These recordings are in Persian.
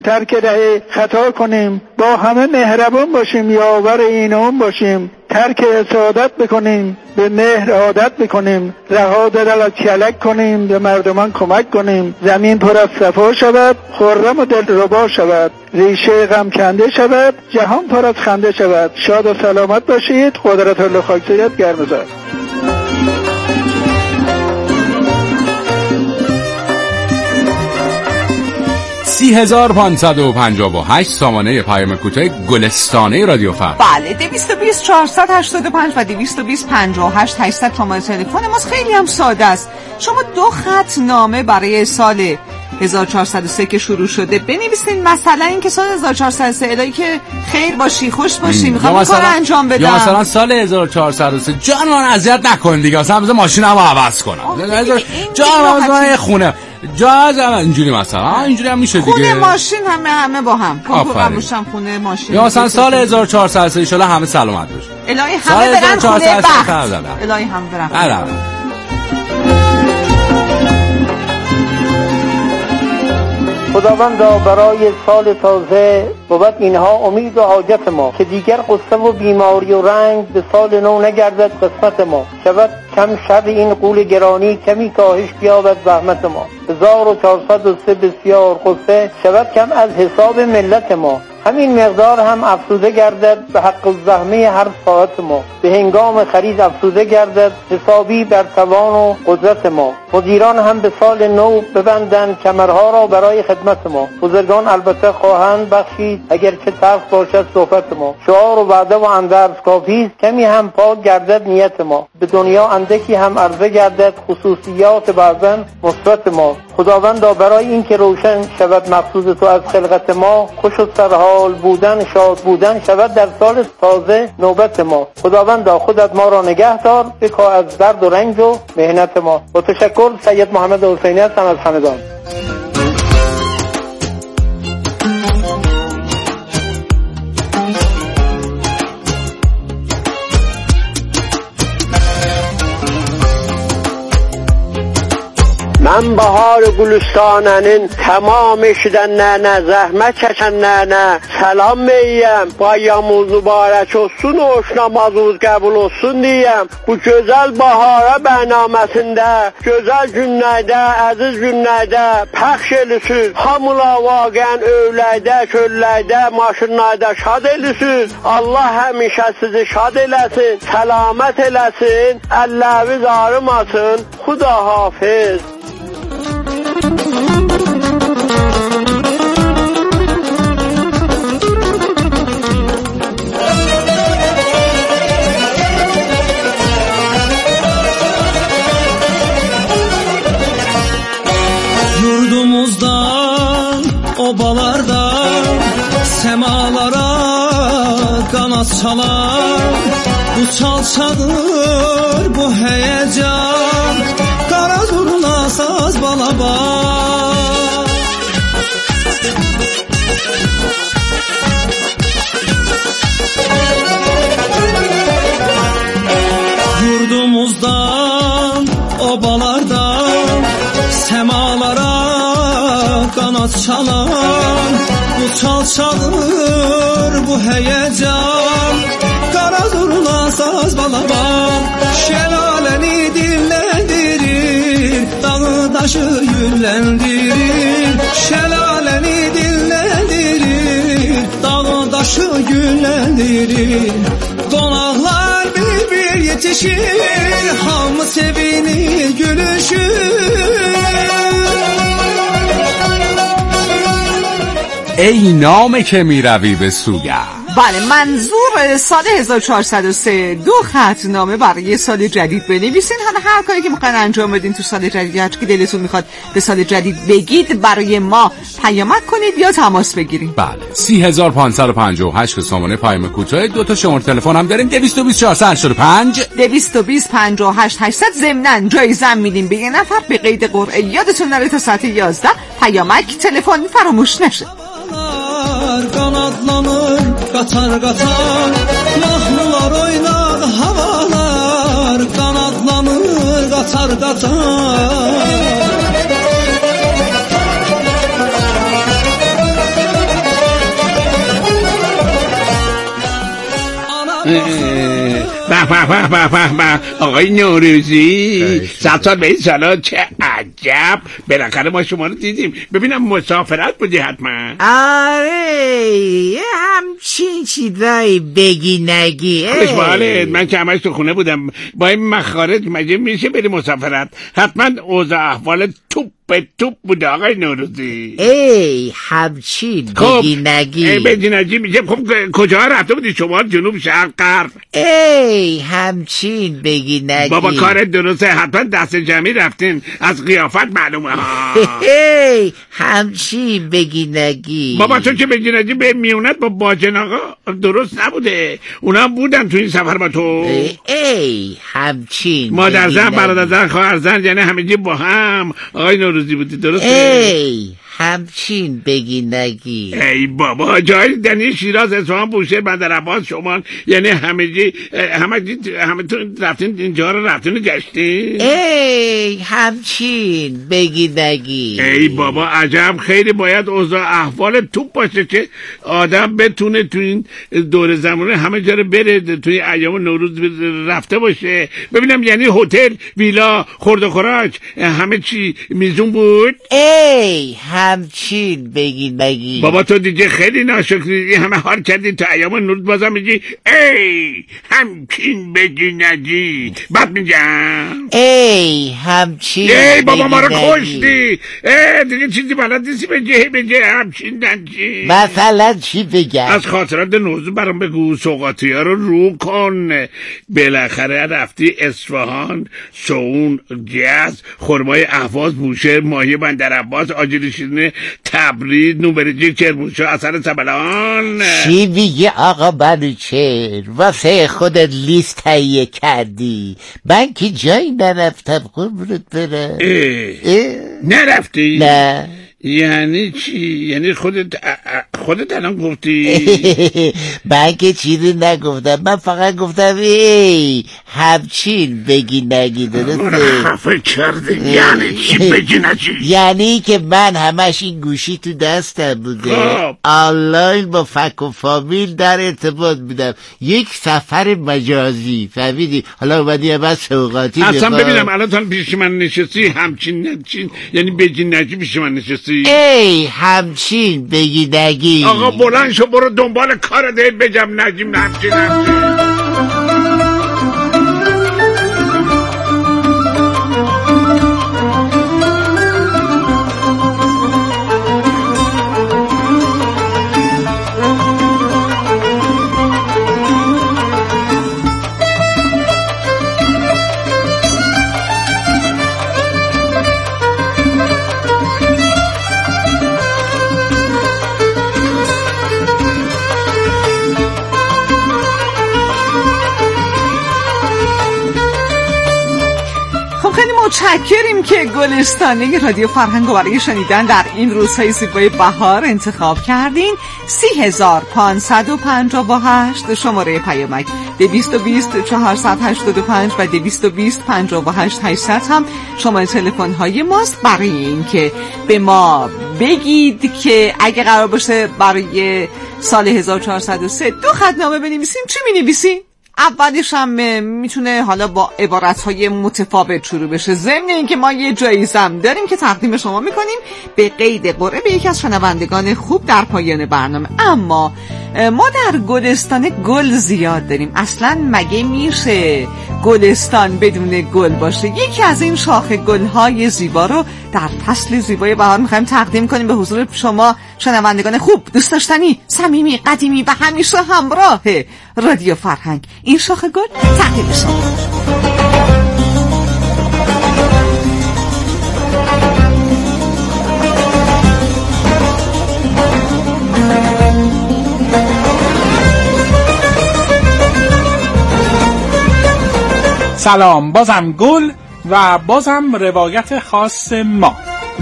ترک ره خطا کنیم، با همه مهربان باشیم، یاور این اون باشیم، ترک حسادت بکنیم، به مهر عادت بکنیم، رها دل از کلک کنیم، به مردمان کمک کنیم، زمین پر از صفا شود، خرم و دلربا شود، ریشه غم کنده شود، جهان پر از خنده شود. شاد و سلامت باشید. قدرت الله خاکساریت گرمزار. 3558 سامانه پیام کوتاه گلستانه رادیو فردا. بله 220 485 و 220 58 800 شماره تلفن ماست. خیلی هم ساده است. شما 2 خط نامه برای سال 1403 که شروع شده بنویسین، مثلا این که سال 1403 الهی که خیر باشی، خوش باشی، میخوام کار انجام بدم، یا مثلا سال 1403 جان من اذیت نکن دیگه، مثلا ماشینمو عوض کنم، جان من خونه جاز اینجوری، مثلا اینجوری هم میشه دیگه، خونه ماشین همه با هم قبولشم، خونه ماشین. یا مثلا سال 1403 ان شاء الله همه سلامت باشن، الهی همه برن خونه بخت، الهی همه برن. خداوندا برای سال تازه بود اینها امید و حاجت ما، که دیگر قصه و بیماری و رنج به سال نو نگردد قسمت ما، شود کم شر این قول گرانی، کمی کاهش بیابد زحمت ما. 1403 بسیار قصه شود کم از حساب ملت ما، همین مقدار هم افسوده گردد به حق الزحمه هر ساعت ما، به هنگام خرید افسوده گردد حسابی بر توان و قدرت ما. مدیران هم به سال نو ببندند کمرها را برای خدمت ما، بزرگان البته خواهند بخشید اگر چه تلخ باشد صحبت ما. شعار و وعده و اندرز کافی است، کمی هم پاک گردد نیت ما، به دنیا اندکی هم عرضه گردد خصوصیات بعضا مثبت ما. خداوندا برای این که روشن شود مقصود تو از خلقت ما، خوش و سرحال بودن، شاد بودن شود در سال تازه نوبت ما. خداوندا خودت ما را نگه دار، بکاه از درد و رنج و مهنت ما. با تشکر، سید محمد حسینی هستم از همدان. من بهار گلستانının tamam eşidenlerine, zahmet çekenlerine selam meyem. Bayramımız mübarek olsun, hoş namazımız kabul olsun diyem. Bu güzel bahara bernamesinde, güzel günlerde, aziz günlerde pəxş elisiniz. Hamıla vaqən övlərdə, çöllərdə, maşınlarda şad elisiniz. Allah həmişə sizi şad eləsin, selamet eləsin, əlləriniz ağrımasın. Xuda hafiz. Yurdumuzdan, obalardan, semalara kanat çalar. Bu çalçadır, bu heyecan, kara zurna saz balaban. Yurdumuzdan, obalardan, semalara kanat çalan. Bu çalçalır, bu heyecan, kara zurna saz balaban. Şelaleni dinlendirir, dağı taşı yüllendirir. Şelaleni dinlendirir, dağı taşı yüllendirir. Qonaqlar bir yetişir, hamı sevinir, gülüşür. ای نام که می روی به سویم. بله، منظور سال 1403 2 خط نامه برای سال جدید بنویسین. هر کاری که میخواین انجام بدین تو سال جدید، هر چی که دلتون میخواد به سال جدید بگید، برای ما پیامک کنید یا تماس بگیرید. بله 3558 که سامانه پیام کوتاه. 2 تا شماره تلفن هم داریم، 220 485 220 58 800. ضمناً جایزه هم میدیم به 1 نفر به قید قرعه. یادتون نره تا ساعت 11 پیامک تلفن فراموش نشه. Kanatlanır qatar qatar, mahnılar oynar havalar. Kanatlanır qatar qatar. به آقای نوروزی 100 سال به این سالا، چه عجب. بالاخره ما شما رو دیدیم. ببینم مسافرت بودی حتما. آره همچین چیزایی بگی نگی. خوش بالت، من که همش تو خونه بودم. با این مخارج مگه میشه بری مسافرت؟ حتما اوضاع احوال توپ بوده آقای نوروزی. ای همچین بگی نگی. بگی نگی میشه. خب کجا رفته بودی شما؟ جنوب، شرق، غرب؟ ای همچین بگی نگی. بابا کار درسته، حتما دست جمعی رفتین، از قیافت معلومه ها. ای همچین بگی نگی. بابا تو که بگی نگی به میونت با باجن آقا درست نبوده. اونا بودن تو این سفر با تو. ای همچین مادر زن، برادر زن، خواهر زن، یعنی همگی با هم آقای نوروزی بودی، درسته؟ ای همچین بگی نگی. ای بابا جای دنی شیراز، اصفهان، بوشهر، بندرعباس، شمال، یعنی همه تون رفتین اینجا رو رفتین و گشتین. ای همچین بگی نگی. ای بابا عجب، خیلی باید اوضاع احوال توپ باشه که آدم بتونه تو این دور زمانه همه جا رو بره، توی ایام نوروز رفته باشه. ببینم یعنی هتل، ویلا، خورد و خوراک، همه چی میزون بود. ای همچین بگی نگی. بابا تو دیگه خیلی ناشکری، همه حال کردی تا ایام نوروز بازم میگی ای همچین بگی نگی. بعد میگم ای همچین. ای بابا ما رو کشتی. دیگه چیزی بلد نیستی بگی همچین نگی. مثلا چی بگم؟ از خاطرات نوروز برام بگو. سوغاتی ها رو کن. بالاخره رفتی اصفهان، سون، گز، خرمای اهواز، بوشهر، ماهی، بندرعباس، آجیل شیرینه، تبریز، نوبرجی، کرمانشاه، اثر سبلان. چی میگی آقا منوچهر؟ واسه خودت لیست تهیه کردی؟ من که جایی نرفتم قربونت برم. نرفتی؟ نه. یعنی چی؟ یعنی خودت الان گفتی؟ من که چیزی نگفتم، من فقط گفتم ای همچین بگی نگی. درسته؟ خفه کرده. یعنی چی بگی نگی؟ یعنی که من همش این گوشی تو دستم بوده، آنلاین با فک و فامیل در ارتباط بودم، یک سفر مجازی، فهمیدی؟ حالا اومدی بس سوغاتی اصلا ببینم الان تا پیش من نشستی همچین یعنی بگی نگی پیش من نشستی. ای همچین بگی نگی. آقا بلند شو برو دنبال کار ده. بگم نگیم همچین. متشکریم که گلستانه رادیو فرهنگو برای شنیدن در این روزهای زیبای بهار انتخاب کردین. 3558 شماره پیامک 220 485 و 220 58 800 هم شماره تلفن های ماست برای این که به ما بگید که اگه قرار باشه برای سال 1403 2 خطنامه بنویسیم چی می‌نویسیم؟ اولش هم میتونه حالا با عبارتهای متفاوت شروع بشه، ضمن اینکه ما یه جایزه هم داریم که تقدیم شما میکنیم به قید قرعه به یکی از شنوندگان خوب در پایان برنامه. اما ما در گلستان گل زیاد داریم، اصلا مگه میشه گلستان بدون گل باشه؟ یکی از این شاخه گلهای زیبا رو در فصل زیبای بهار میخوایم تقدیم کنیم به حضور شما شنوندگان خوب، دوست داشتنی، صمیمی، قدیمی و همیشه همراه رادیو فرهنگ. این شاخه گل تقدیم شما. سلام، بازم گل و بازم روایت خاص ما.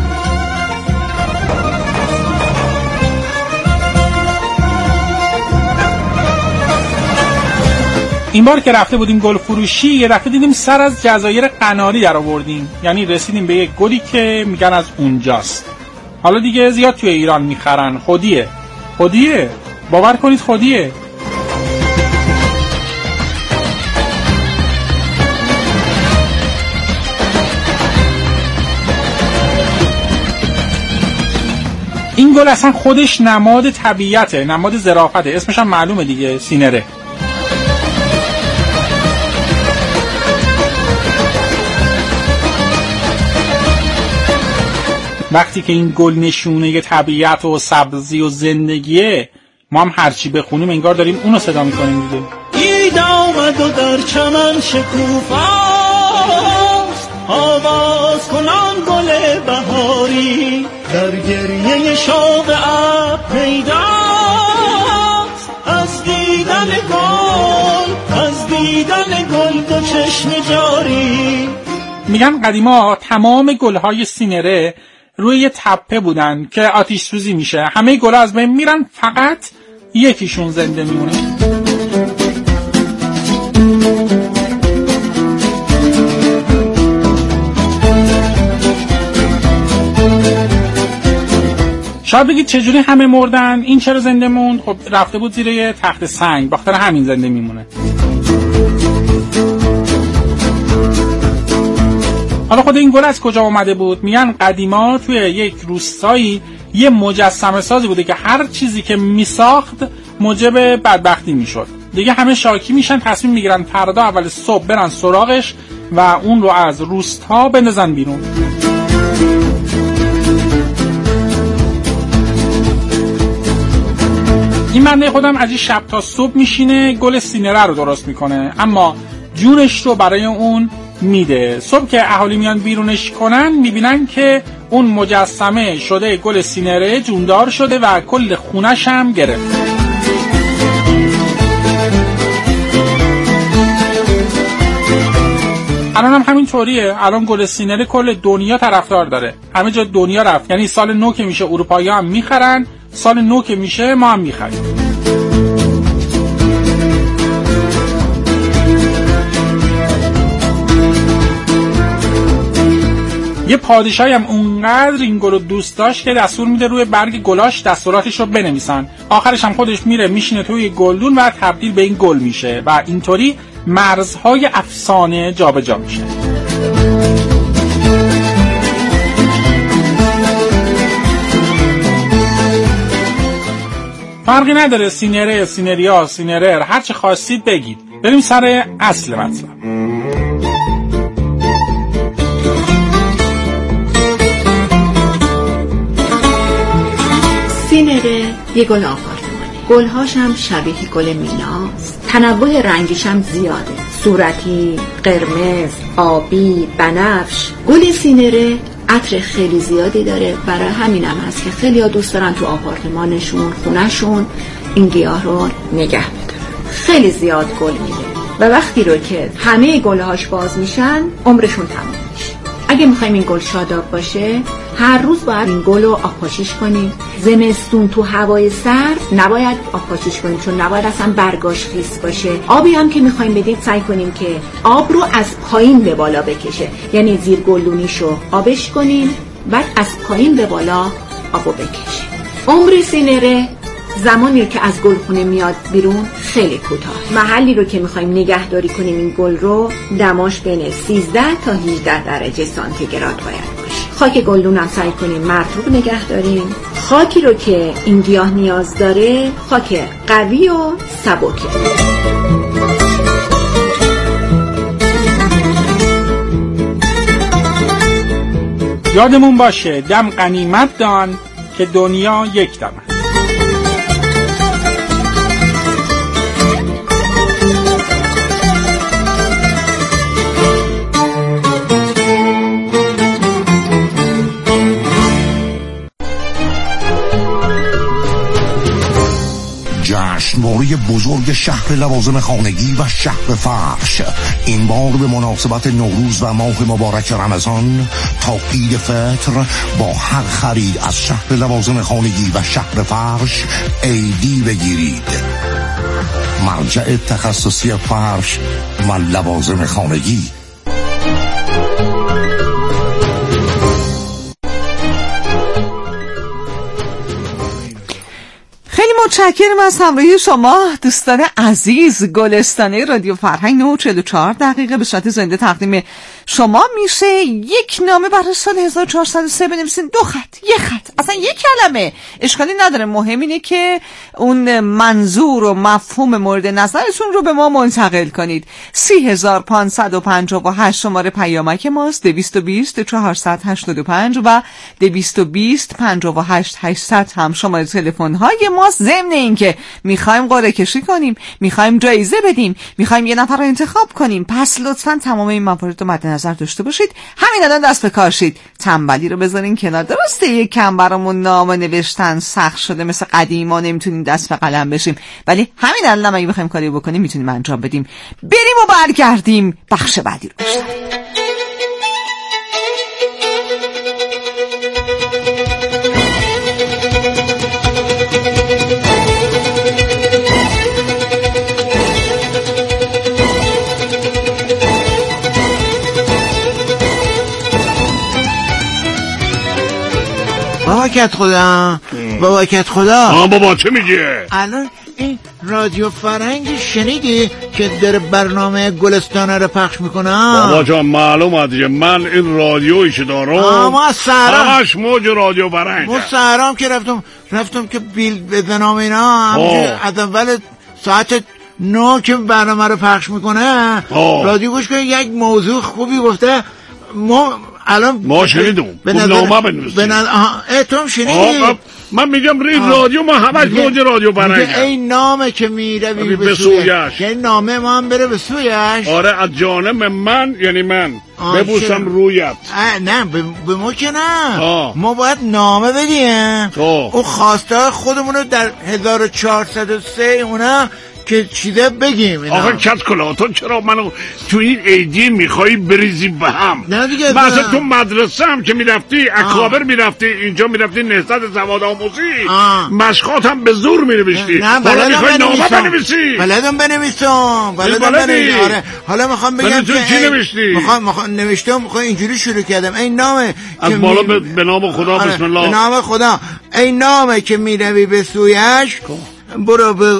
این بار که رفته بودیم گل فروشی، یه دفعه دیدیم سر از جزایر قناری در آوردیم، یعنی رسیدیم به یک گلی که میگن از اونجاست. حالا دیگه زیاد توی ایران میخرن، خودیه، باور کنید خودیه. گل اصلا خودش نماد طبیعته، نماد ظرافته، اسمش هم معلومه دیگه، سینره. وقتی که این گل نشونه طبیعت و سبزی و زندگیه، ما هم هرچی بخونیم انگار داریم اونو صدا میکنیم دیگه. اید آمد و در چمن شکوفاست، آواز کنان گل بهاری، در گریه شوق ابر پیداست، از دیدن گل دو چشم جاری. میگن قدیما تمام گلهای سینره روی یه تپه بودن که آتش سوزی میشه، همه گلها از بین میرن، فقط یکیشون زنده میمونه. شاید بگید چجوری همه مردن، این چرا زنده موند؟ خب رفته بود زیر یه تخت سنگ، بخاطر همین زنده میمونه. حالا خود این گل از کجا اومده بود؟ میگن قدیما توی یک روستایی یه مجسمه سازی بوده که هر چیزی که میساخت موجب بدبختی میشد. دیگه همه شاکی میشن، تصمیم میگیرن فردا اول صبح برن سراغش و اون رو از روستا بندازن بیرون. این بنده خودم از این شب تا صبح میشینه گل سینره رو درست میکنه، اما جونش رو برای اون میده. صبح که اهالی میان بیرونش کنن میبینن که اون مجسمه شده گل سینره جوندار شده و کل خونش هم گرفت. الان هم همین طوریه. الان گل سینره کل دنیا طرفدار داره، همه جا دنیا رفت. یعنی سال نو که میشه اروپایی هم میخرن، سال نو که میشه ما هم میخریم. یه پادشاهی هم اونقدر این گل رو دوست داشت که دستور میده روی برگ گلاش دستوراتش رو بنویسن. آخرش هم خودش میره میشینه توی گلدون و تبدیل به این گل میشه و اینطوری مرزهای افسانه جابجا میشه. فرقی نداره، سینره، سینریا، سینرر، هر چه خواستید بگید. بریم سر اصل مطلب. سینره یه گل آپارتمانه، گلهاش هم شبیه گل میناست، تنوع رنگیش هم زیاده، صورتی، قرمز، آبی، بنفش. گل سینره عطر خیلی زیادی داره، برای همینم هست که خیلی ها دوست دارن تو آپارتمانشون، خونهشون این گیاه رو نگه بدارن. خیلی زیاد گل میده و وقتی رو که همه گلهاش باز میشن عمرشون تموم میشه. اگه میخوایم این گل شاداب باشه هر روز باید این گل رو آبپاشیش کنیم. زمستون تو هوای سرد نباید آبپاشیش کنیم چون نباید اصلا برگاش خیس باشه. آبی هم که میخوایم بدیم سعی کنیم که آب رو از پایین به بالا بکشه، یعنی زیر گلدونیشو آبش کنیم بعد از پایین به بالا آبو بکشه. عمر سینره زمانی رو که از گلخونه میاد بیرون خیلی کوتاه. محلی رو که میخوایم نگهداری کنیم این گل رو دماش بین 13 تا 18 درجه سانتیگراد باید باشه. خاک گلدون هم سعی کنیم مرطوب نگه داریم. خاکی رو که این گیاه نیاز داره خاک قوی و سبکه. یادمون باشه دم غنیمت دان که دنیا یک دمه. جشنواره بزرگ شهر لوازم خانگی و شهر فرش این بار به مناسبت نوروز و ماه مبارک رمضان تا عید فطر با هر خرید از شهر لوازم خانگی و شهر فرش ایدی بگیرید. مرجع تخصصی فرش و لوازم خانگی. متشکرم از همراهی شما دوستان عزیز. گلستانه رادیو فرهنگ 9:44 به صورت زنده تقدیم شما میشه یک نامه برای سال 1403 بنویسین، 2 خط، 1 خط، اصلا 1 کلمه، اشکالی نداره. مهم اینه که اون منظور و مفهوم مورد نظرتون رو به ما منتقل کنید. 30558 شماره پیامک ماست، 220 485 و 220 58 800 هم شماره تلفن های ماست. ضمن اینکه میخوایم قرعه کشی کنیم، میخوایم جایزه بدیم، میخوایم یه نفر رو انتخاب کنیم، پس لطفاً تمام این موارد رو مد نظر داشته باشید. همین الان دست به کار شید، تنبلی رو بذارین کنار. درسته یک کم برامون نامه نوشتن سخت شده، مثل قدیما نمیتونیم دست به قلم بشیم، ولی همین الان اگه بخوایم کاری بکنیم میتونیم انجام بدیم. بریم و برگردیم بخش بعدی رو بشنویم. بابا کت خدا بابا چه میگه؟ الان این رادیو فرنگ شنیدی که در برنامه گلستانه رو پخش میکنه؟ بابا جان معلومه دیگه، من این رادیویش دارم، ما سهرام همش موج رادیو فرنگ. ما سهرام که رفتم که بیل بزنم اینا، از اول ساعت 9 که برنامه رو پخش میکنه رادیو گوش کنه، یک موضوع خوبی گفته. ما شنیدم نامه بنویسیم. تو هم شنیدی؟ من میگم رادیو ما همش موج رادیو برنگه. این نامه که میره به سویش، این نامه ما هم بره به سویش. آره از جانب من، یعنی من ببوسم رویت. نه به ما که نه، ما باید نامه بدیم او خواسته خودمون رو در 1403 اونا که چیده بگیم اینا. آخه کت کلا تو چرا منو تو این ایدی میخوایی بریزی به هم؟ نه دیگه، مثلا تو مدرسه هم که میرفتی اکابر میرفتی، اینجا میرفتی نهضت سواد آموزی، مشقات هم به زور مینوشتی. نه بلدم بنویسم. آره حالا میخوام بگم که چی نوشتی؟ نوشتم اینجوری شروع کردم. این نامه از بالا به نام خدا. بسم الله. به نام خدا. این نامه که میروی به سویش، برو به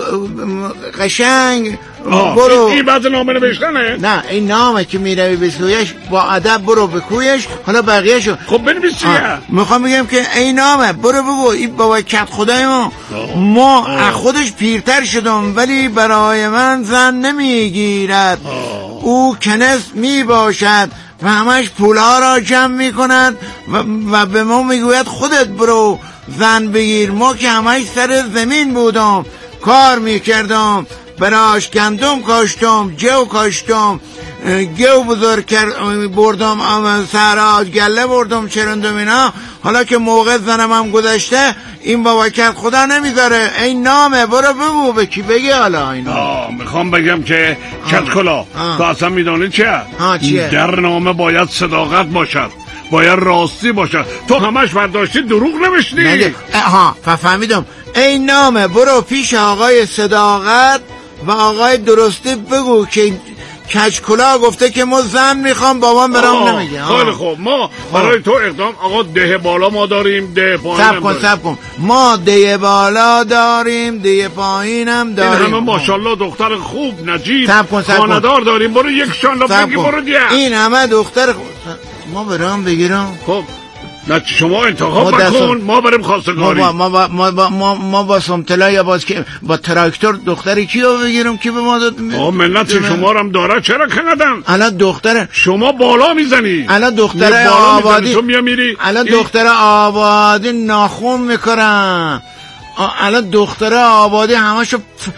قشنگ، برو. این بعد نامه نوشتنه؟ نه این نامه که میروی به سویش، با ادب برو به کویش. حالا بقیه شو خب بنویسی. میخوام بگم که این نامه برو بگو این بابا کت خدای ما از خودش پیرتر شدم ولی برای من زن نمیگیرد. او کنس میباشد و همش پولها را جمع میکند و به ما میگوید خودت برو زن بگیر. ما که همش سر زمین بودم، کار میکردم، براش گندم کاشتم، جو کاشتم، گو بزرگ بردم، سهرا گله بردم، چرندم اینا. حالا که موقع زنم هم گذشته، این بابا کت خدا نمیذاره. این نامه برو بگو به کی بگی. حالا اینا میخوام بگم که کت کلا تو اصلا میدانی چیه؟ در نامه باید صداقت باشد، باید راستی باشد. تو همش برداشتی دروغ نوشتی. فهمیدم. این نامه برو پیش آقای صداقت و آقای درستی بگو که کچکلا گفته که ما زن میخوام، بابام برام نمیگه. خیلی خوب، ما برای تو اقدام آقا ده بالا ما داریم، ده پایین سب کن. ما ده بالا داریم، ده پایینم داریم. این همه ماشاءالله دختر خوب نجیب خاندار داریم. برو یک شانلا بگی برو دیگه. این همه دختر ما برام بگیرم. خب نه شما انتخاب بکن، ما بریم خواستگاری. ما با سمتلا یا با تراکتور دختری کیو بگیرم کی به ما داد؟ ملت شما رو هم داره، چرا که ندن؟ الان دختر شما بالا میزنی. الان دختر آبادی تو میری. الان دختر آبادی ناخون میکنن. الان دختر آبادی همشو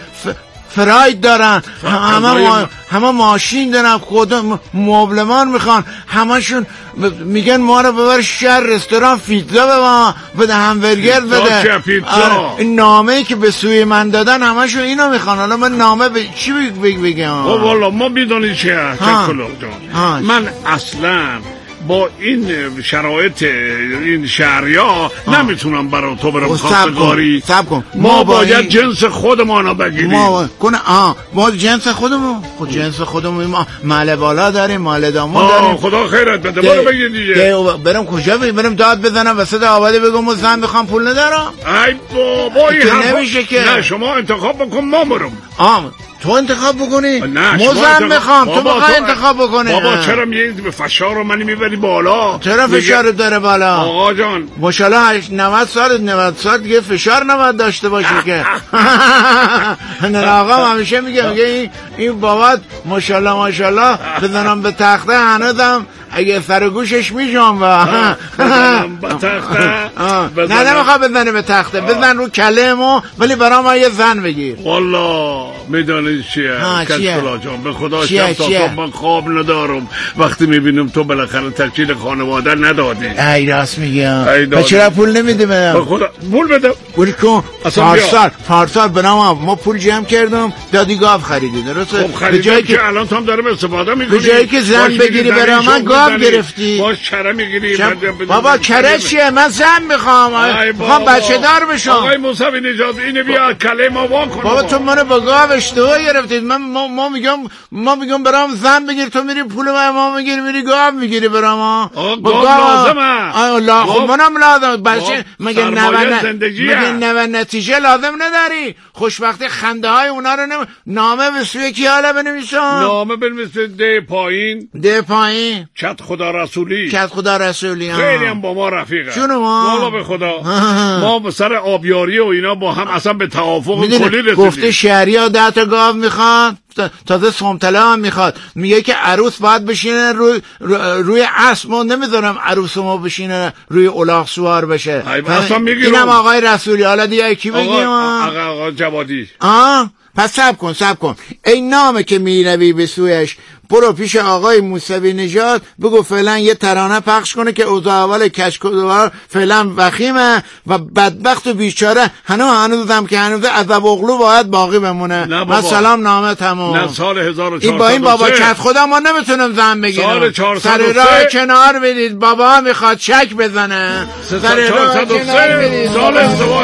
فراید دارن، همه ماشین دارن، خود مبلمان میخوان، همشون میگن ما رو ببر شهر رستوران پیتزا به ما بده، همبرگر بده. این نامه‌ای که به سوی من دادن همشون اینو میخوان. حالا من نامه به چی بگم؟ والا ما میدونی چیه من اصلا با این شرایط این شهریا نمیتونم برای تو برم خواستگاری. سب کن. ما باید جنس خودمانو بگیریم. ما جنس خودمون، خود جنس خودمون، ما مال بالا داریم، مال دامون داریم. خدا خیرت بده. برو بگیر دیگه. برم کجا برم داد بزنم وسط آبادی بگم ما زن میخوام پول ندارم؟ ای بابا این نمیشه که. نه شما انتخاب بکن ما برم. تو انتخاب بکنی؟ نه مزم میخوام تو میخوای انتخاب بکنی. بابا چرا میگی به فشار رو منی میبری بالا؟ چرا فشار داره بالا؟ آقا جان ماشاءالله 90 سال دیگه فشار نباید داشته باشی که. نه آقا همیشه میگه این بابات ماشاءالله بزنم به تخته هنوزم اگه سر گوشش میجام بزنم به تخته. نه نمیخواد بزنه به تخته، بزن رو کلمو ولی برام یه زن بگیر. والله میدانی چیه کسکلا جان، به خدا شب من خواب ندارم وقتی میبینم تو بالاخره تشکیل خانواده ندادی. ای راست میگم. و چرا پول نمیدی بدم؟ به خدا پول بدم. پول کن پارسال برام ما پول جمع کردم دادی گاو خریدی درسته؟ خب خریدم که الان تو هم دارم استفاده میکنی. به جایی که زن بگیری برام من گاو گرفتی. باش چرا میگیری؟ بابا چرا چیه؟ من زن میخوام بچه دار بشم. آقای موسوی نژاد اینو بیا کلمه وا کن. بابا تو منو با گاو اشتباه گرفتید. ما میگم برام زن بگیر، تو میری پول ما میگیری میری گاو میگیری برام. گاو لازمه. خب منم لازم باشه. مگه نوه نتیجه لازم نداری؟ خوشبختی خنده های اونا رو نامه به سوی کی حالا بنویسم؟ نامه بنویسه ده پایین کت خدا رسولی خیلی هم با ما رفیقه. چون ما والا به خدا ما سر آبیاری و اینا با هم اصلا به توافق کلی رسیدیم. گفته شهری ها 10 تا گاو میخواد، تازه سمتله هم میخواد. میگه که عروس باید بشینه روی اسب. ما نمیذارم عروس ما بشینه روی الاغ سوار بشه. اینم آقای رسولی. حالا دیگه کی بگیم؟ آقا جوادی. پس سب کن این نامه که میروی به سویش برو پیش آقای موسوی نژاد بگو فعلا یه ترانه پخش کنه که اوضاع اول کشکدوار فعلا وخیمه و بدبخت و بیچاره هنوزم که هنوز عذاب اغلو باید باقی بمونه. من سلام نامه تمام. نه سال 1403 این با این بابا کت خدا ما نمیتونم زن بگیرم. سال 403 سر راه کنار بدید بابا میخواد چک بزنه. سال 403 سال ازدواج.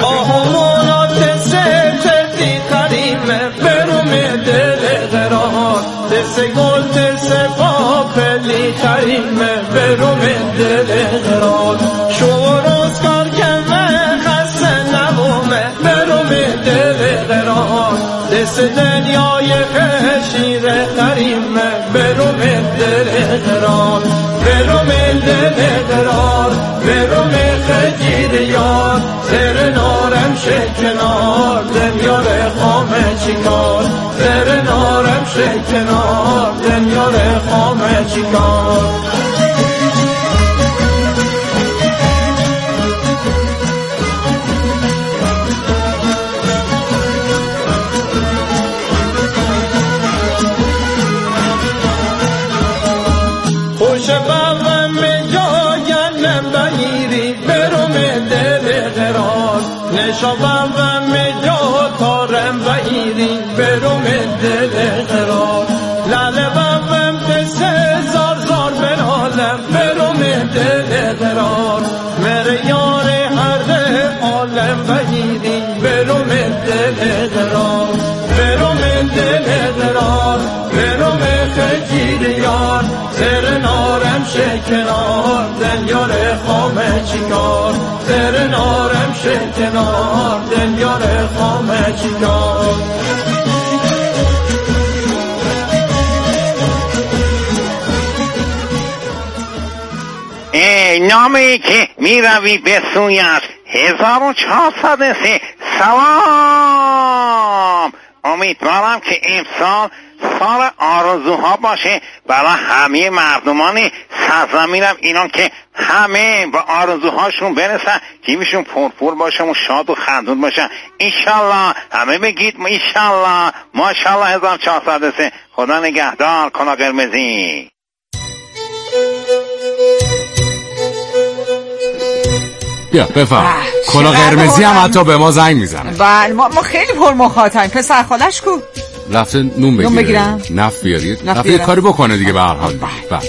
ترسه گل ترسه پاپلی خریمه بروم دل قرار شوروز کار کمه خسته نبومه بروم دل قرار دست دنیای خشیره خریمه بروم دل قرار بروم دل قرار بروم خجیر یار سر نارم شکنار دنیار خامه چیکار سر نارم شکنار دنیار خامه چیکار. خوش بابم جایم بگیری بروم دل قرار نشا بابم جا تارم بگیری بروم دل قرار لاله بابم دست زار بنالم بروم دل قرار مر یار هر عالم بگیری بروم دل قرار بروم دل قرار بروم خجیر یار سر نارم شکنار دنیار خامه چیکار سر نارم شکنار دنیار خامه چیکار. نامی که می روی به سویش 1403 سلام. امیدوارم که امسال سال آرزوها باشه برای همه مردمان سرزمینم ایران که همه به آرزوهاشون برسن، جیبشون پرپر باشه و شاد و خندون باشن. انشالله همه بگید انشالله. ماشالله 1403. خدا نگهدار. کلا قرمزی. بیا بفهم کلا قرمزی هم حتی به ما زنگ میزنه. بله ما خیلی پر مخاطبیم. پسر خالش کو رفته نون بگیرم نفت بیارید رفته یه کاری بکنه دیگه به هر حال. بله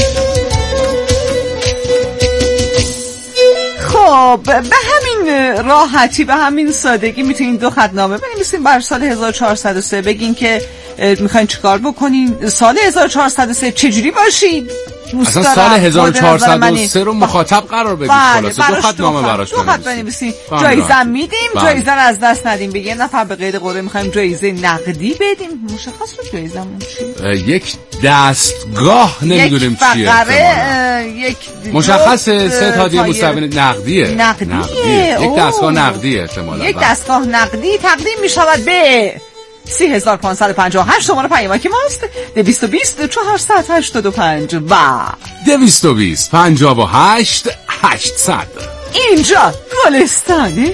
به همین راحتی به همین سادگی میتونین 2 خط نامه بنویسین بر سال 1403 بگین که میخواین چیکار بکنین، سال 1403 چجوری باشید. اصلا سال 1403 رو مخاطب قرار بدید. خلاصه 2 خط نامه براش بنویسین. جایزه میدیم، جایزه رو از دست ندیم. به یه نفر به قید قرعه میخوایم جایزه نقدی بدیم. مشخص رو جایزمون چیه؟ یک دستگاه نمیدونیم چیه. یک مشخصه 3 هدیه مستقیم نقدیه. یک دستگاه نقدیه احتمالاً. یک دستگاه نقدی تقدیم میشود به 3558 شماره پیامکی ماست 220 485 و 220 58 800. اینجا گلستانه.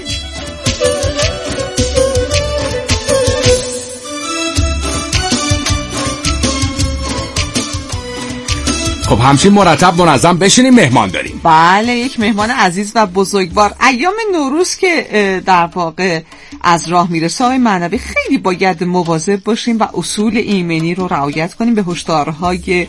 خب همچین مرتب منظم بشینیم مهمان داریم. بله یک مهمان عزیز و بزرگوار. ایام نوروز که در واقع از راه میرسه آقای معنوی خیلی باید مواظب باشیم و اصول ایمنی رو رعایت کنیم. به هشدارهای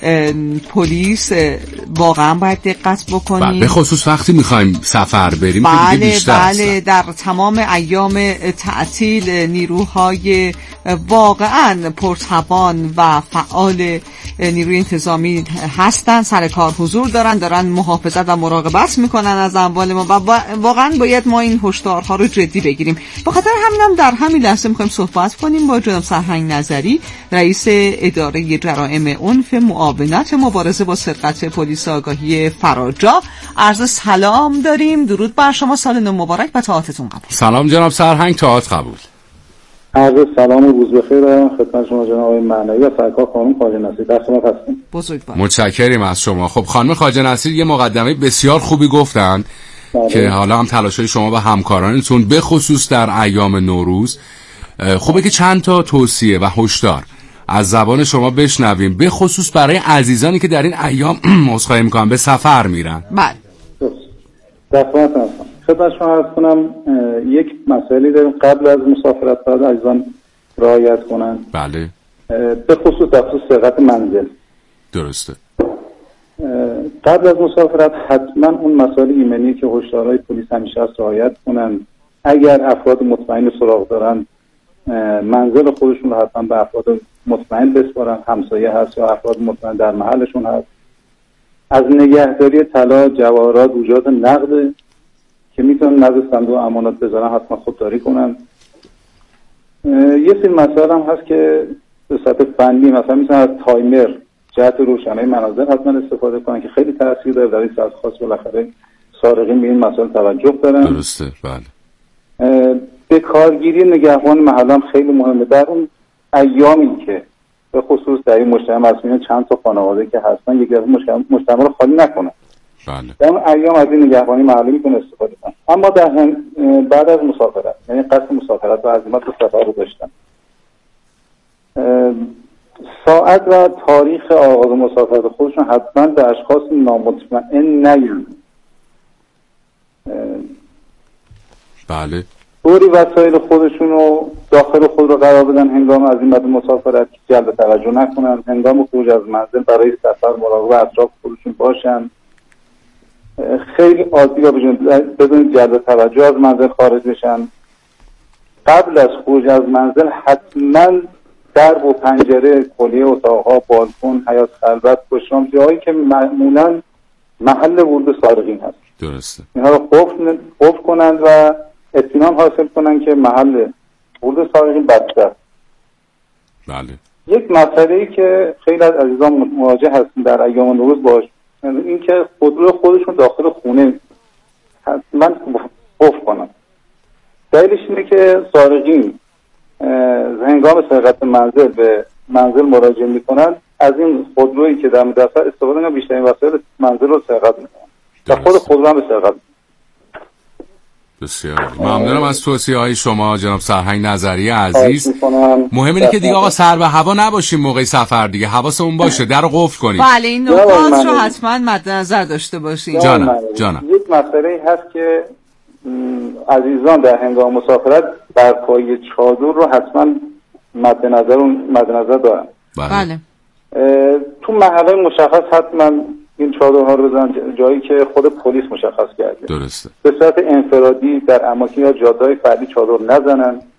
پلیس واقعا باید دقت بکنیم. به خصوص وقتی میخوایم سفر بریم. بله در تمام ایام تعطیل نیروهای واقعا پرتوان و فعال نیروی انتظامی هستن، سر کار حضور دارن محافظت و مراقبت میکنن از اموال ما و واقعا باید ما این هشدارها رو جدی بگیریم. به خاطر همینم در همین لحظه میخوایم صحبت کنیم با جناب سرهنگ نظری، رئیس اداره جرائم عنف معاونت مبارزه با سرقت پلیس آگاهی فراجا. عرض سلام داریم. درود بر شما، سال نو مبارک و طاعتتون قبول. سلام جناب سرهنگ، طاعت قبول. عرض سلام و روز بخیر خدمت شما جناب آقای معنوی و سرکار خانم خواجه نصیر. در خدمت هستیم. بزرگوار. متشکریم از شما. خب خانم خواجه نصیر یه مقدمه بسیار خوبی گفتن که حالا هم تلاشای شما و همکارانتون به خصوص در ایام نوروز خوبه که چند تا توصیه و هشدار از زبان شما بشنویم، به خصوص برای عزیزانی که در این ایام عذرخواهی میکنن به سفر میرن. بله. در خدمت هستم. خدمت شما عرض کنم یک مسئله داریم قبل از مسافرت باید عزیزان رعایت کنن. بله. به خصوص در خصوص سرقت منزل. درسته. قبل از مسافرت حتما اون مسائل ایمنی که هشدارهای پلیس همیشه هست رعایت کنن. اگر افراد مطمئن سراغ دارن منزل خودشون رو حتما به افراد مطمئن بسپارن، همسایه هست یا افراد مطمئن در محلشون هست. از نگهداری طلا، جواهرات، وجود نقد که میتونن نزد صندوق امانات بذارن حتما خودداری کنن. یه سری مسائل هم هست که به سطح فنی مثلا میتونن از تایمر جهت روشنایی منازل حتما استفاده کنن که خیلی تاثیر داره در این ساعت خاص. بالاخره سارقین به این مسائل توجه دارن. درسته. بله. به کارگیری نگهبان محل هم خیلی مهمه. در اون ایامی که به خصوص در این مجتمع مسئولین چند تا خانواده که هستن یک از مجتمع رو خالی نکنن. بله. در اون ایام از این نگهبانی محلی میتونه استفاده کنن. اما بعد از مسافرت، یعنی قصد مسافرت و عزیمت به سفر رو داشتن، ساعت و تاریخ آغاز مسافرت خودشون حتما به اشخاص نامطمئن نیون. بله. طوری وسایل خودشون رو داخل خود رو قرار بدن هنگام عزیمت مسافرت که جلب توجه نکنن. هنگام خروج از منزل برای سفر مراقب اطراف خودشون باشن. خیلی عادی و بدون جلب توجه از منزل خارج بشن. قبل از خروج از منزل حتما درب و پنجره، کلیه اتاقها، بالکن، حیاط خلوت، پشتام، جایی که معمولا محل ورود سارقین هست، درسته، اینها رو قفل کنند و اطمینان حاصل کنند که محل ورود سارقین بسته است. بله. یک مسئله‌ای که خیلی از عزیزان مواجه هستن در ایام نوروز باش، این که خودشون داخل خونه حتما قفل کنن. دلیلش اینه که سارقین هنگام سرقت منزل به منزل مراجعه میکنن، از این خودرویی که در مدفع استفاده کنن، بیشترین وسایل منزل رو سرقت میکنن و خود خودرو هم به سرقت. بسیار ممنونم از توصیه های شما جناب سرهنگ نظری عزیز. مهم اینه که دیگه آقا سر به هوا نباشیم موقع سفر، دیگه حواسمون باشه در رو قفل کنیم. بله این نکات رو حتما مد نظر داشته باشیم. جانم. یک مسئله هست که عزیزان در هنگام مسافرت برپایی چادر رو حتما مد نظر دارن. بله. تو محله مشخص حتما این چادرها رو بزنن جایی که خود پلیس مشخص کرده. درسته. به صورت انفرادی در اماکن یا جاده‌های فردی چادر نزنن.